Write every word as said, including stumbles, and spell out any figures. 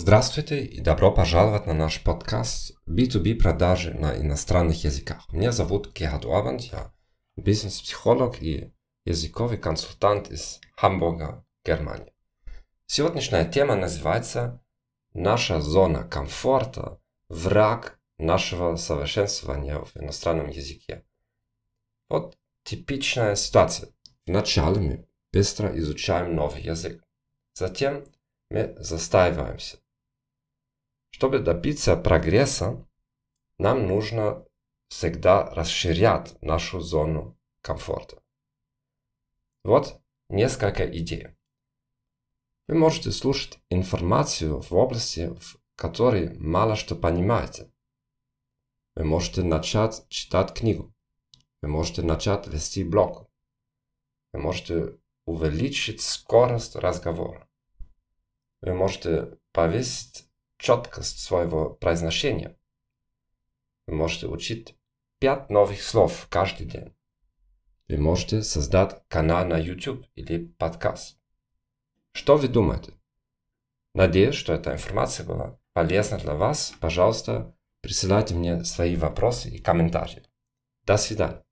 Здравствуйте и добро пожаловать на наш подкаст би ту би продажи на иностранных языках. Меня зовут Gerhard Orban, я бизнес-психолог и языковый консультант из Хамбурга, Германия. Сегодняшняя тема называется «Наша зона комфорта – враг нашего совершенствования в иностранном языке». Вот типичная ситуация. Вначале мы быстро изучаем новый язык. Затем мы застаиваемся. Чтобы добиться прогресса, нам нужно всегда расширять нашу зону комфорта. Вот несколько идей. Вы можете слушать информацию в области, в которой мало что понимаете. Вы можете начать читать книгу. Вы можете начать вести блог. Вы можете увеличить скорость разговора. Вы можете повысить четкость своего произношения. Вы можете учить пять новых слов каждый день. Вы можете создать канал на YouTube или подкаст. Что вы думаете? Надеюсь, что эта информация была полезна для вас. Пожалуйста, присылайте мне свои вопросы и комментарии. До свидания.